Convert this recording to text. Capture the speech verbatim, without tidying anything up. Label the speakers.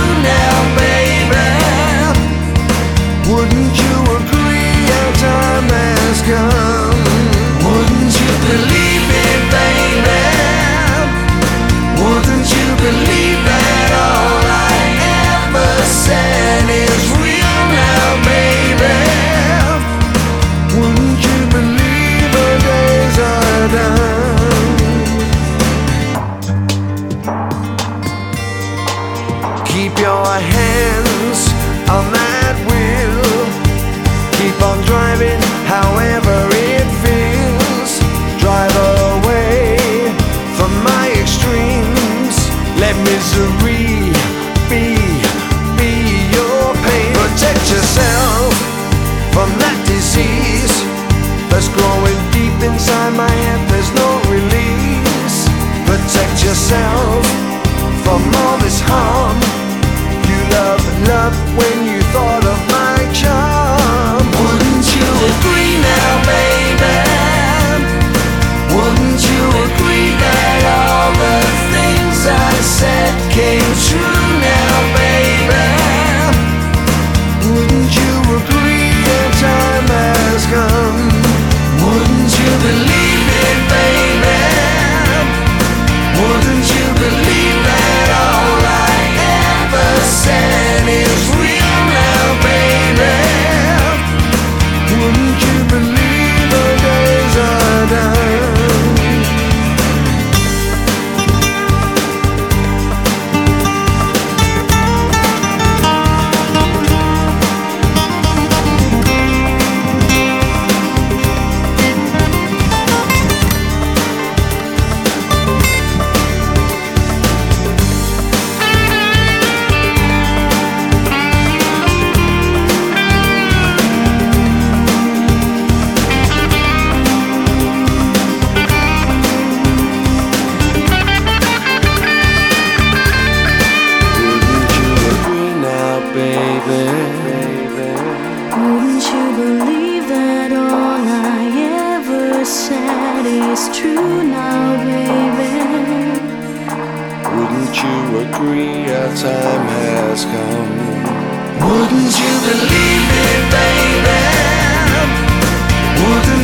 Speaker 1: true now, baby. Wouldn't you agree our time has come? Wouldn't you believe it, baby? Wouldn't you believe that all I ever said is real now, baby? Wouldn't you believe the days are done? Keep your hands on that wheel. Keep on driving however it feels. Drive away from my extremes. Let misery be, be your pain. Protect yourself from that disease that's growing deep inside my head. There's no release. Protect yourself from all this harm. You love, love when you thought of my charm. Wouldn't you agree now, baby? Wouldn't you agree that all the things I said came true now, baby? Wouldn't you agree that time has come? Wouldn't you believe it, baby? Wouldn't you believe that all I ever said is real now, baby? Wouldn't you believe the days are done?
Speaker 2: Wouldn't you believe that all I ever said is true now, baby?
Speaker 1: Wouldn't you agree our time has come? Wouldn't you believe it, baby? Wouldn't